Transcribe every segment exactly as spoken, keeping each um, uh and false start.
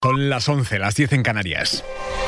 Son las once, las diez en Canarias.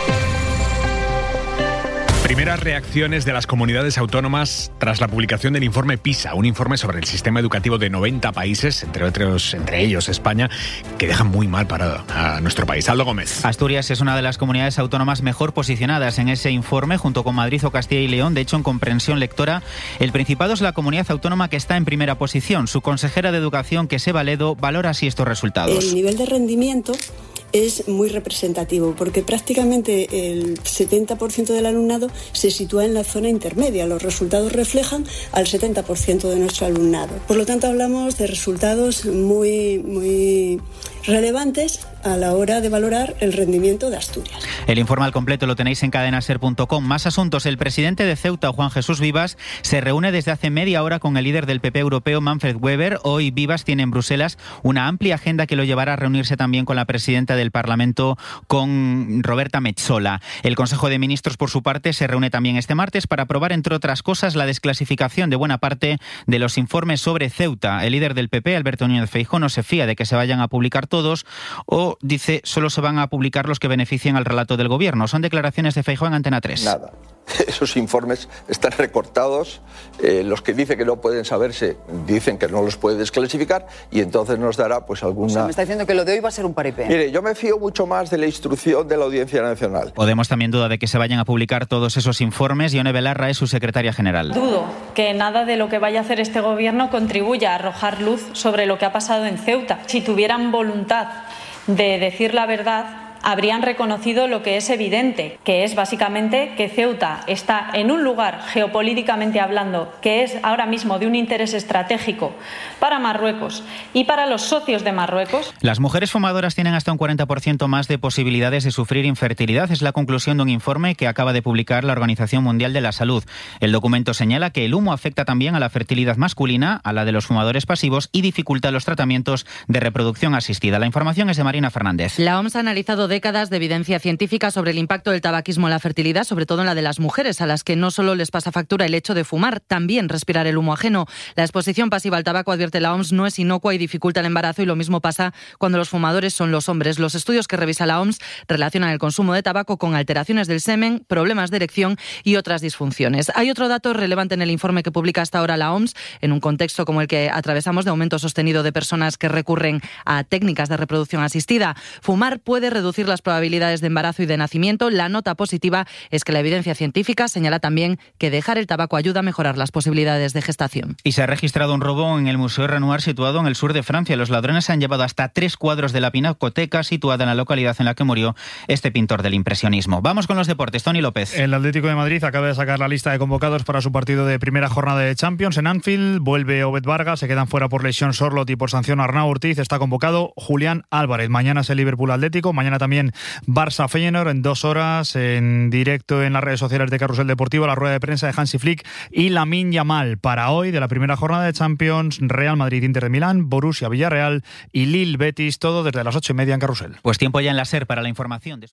Primeras reacciones de las comunidades autónomas tras la publicación del informe PISA, un informe sobre el sistema educativo de noventa países, entre otros, entre ellos España, que deja muy mal parado a nuestro país. Aldo Gómez. Asturias es una de las comunidades autónomas mejor posicionadas en ese informe, junto con Madrid o Castilla y León. De hecho, en comprensión lectora, el Principado es la comunidad autónoma que está en primera posición. Su consejera de Educación, Quese Valedo, valora así estos resultados. El nivel de rendimiento es muy representativo porque prácticamente el setenta por ciento del alumnado se sitúa en la zona intermedia. Los resultados reflejan al setenta por ciento de nuestro alumnado. Por lo tanto, hablamos de resultados muy, muy relevantes a la hora de valorar el rendimiento de Asturias. El informe al completo lo tenéis en cadena ser punto com. Más asuntos. El presidente de Ceuta, Juan Jesús Vivas, se reúne desde hace media hora con el líder del P P europeo, Manfred Weber. Hoy Vivas tiene en Bruselas una amplia agenda que lo llevará a reunirse también con la presidenta del Parlamento, con Roberta Metsola. El Consejo de Ministros, por su parte, se reúne también este martes para aprobar, entre otras cosas, la desclasificación de buena parte de los informes sobre Ceuta. El líder del P P, Alberto Núñez Feijóo, no se fía de que se vayan a publicar todos o dice solo se van a publicar los que beneficien al relato del gobierno. Son declaraciones de Feijóo en Antena tres. Nada. Esos informes están recortados. Eh, los que dicen que no pueden saberse dicen que no los puede desclasificar y entonces nos dará pues alguna... O sea, me está diciendo que lo de hoy va a ser un paripé. Mire, yo me fío mucho más de la instrucción de la Audiencia Nacional. Podemos también duda de que se vayan a publicar todos esos informes. Ione Belarra es su secretaria general. Dudo que nada de lo que vaya a hacer este gobierno contribuya a arrojar luz sobre lo que ha pasado en Ceuta. Si tuvieran voluntad de decir la verdad, habrían reconocido lo que es evidente, que es básicamente que Ceuta está en un lugar, geopolíticamente hablando, que es ahora mismo de un interés estratégico para Marruecos y para los socios de Marruecos. Las mujeres fumadoras tienen hasta un cuarenta por ciento más de posibilidades de sufrir infertilidad. Es la conclusión de un informe que acaba de publicar la Organización Mundial de la Salud. El documento señala que el humo afecta también a la fertilidad masculina, a la de los fumadores pasivos y dificulta los tratamientos de reproducción asistida. La información es de Marina Fernández. La O M S ha analizado décadas de evidencia científica sobre el impacto del tabaquismo en la fertilidad, sobre todo en la de las mujeres, a las que no solo les pasa factura el hecho de fumar, también respirar el humo ajeno. La exposición pasiva al tabaco, advierte la O M S, no es inocua y dificulta el embarazo, y lo mismo pasa cuando los fumadores son los hombres. Los estudios que revisa la O M S relacionan el consumo de tabaco con alteraciones del semen, problemas de erección y otras disfunciones. Hay otro dato relevante en el informe que publica hasta ahora la O M S, en un contexto como el que atravesamos de aumento sostenido de personas que recurren a técnicas de reproducción asistida. Fumar puede reducir las probabilidades de embarazo y de nacimiento. La nota positiva es que la evidencia científica señala también que dejar el tabaco ayuda a mejorar las posibilidades de gestación. Y se ha registrado un robo en el Museo Renoir, situado en el sur de Francia. Los ladrones han llevado hasta tres cuadros de la pinacoteca situada en la localidad en la que murió este pintor del impresionismo. Vamos con los deportes. Tony López. El Atlético de Madrid acaba de sacar la lista de convocados para su partido de primera jornada de Champions en Anfield. Vuelve Obed Vargas, se quedan fuera por lesión Sorloth y por sanción Arnau Ortiz. Está convocado Julián Álvarez. Mañana es el Liverpool Atlético, mañana también Barça Feyenoord, en dos horas en directo en las redes sociales de Carrusel Deportivo, la rueda de prensa de Hansi Flick y Lamine Yamal. Para hoy, de la primera jornada de Champions, Real Madrid, Inter de Milán, Borussia Villarreal y Lille Betis, todo desde las ocho y media en Carrusel. Pues tiempo ya en la SER para la información.